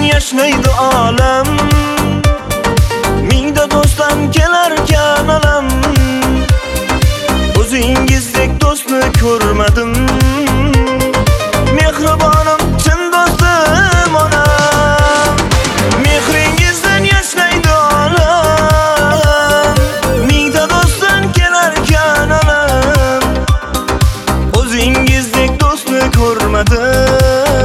yashnaydi olam. Mingda do'stim kelarkan alam. O'zingizdek do'stni ko'rmadim. Mehribonim, chin do'stim onam. Mehringizdan yashnaydi olam. Mingda do'stim kelarkan alam. O'zingizdek do'stni ko'rmadim.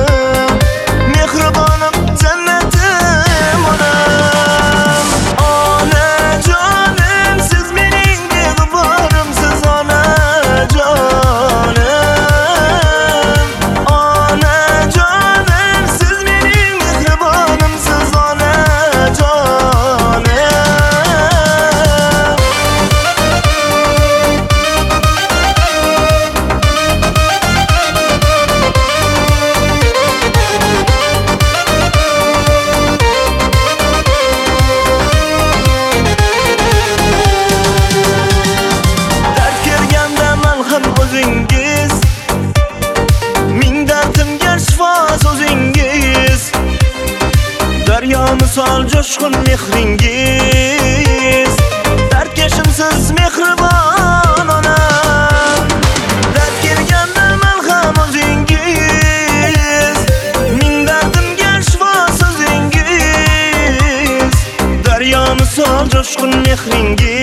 Daryo misol jo'shqin mehringiz. Dardkashimsiz mehribon onam. Dard kelganda malham o'zingiz. Ming dardimga shifo so'zingiz. Daryo misol jo'shqin mehringiz.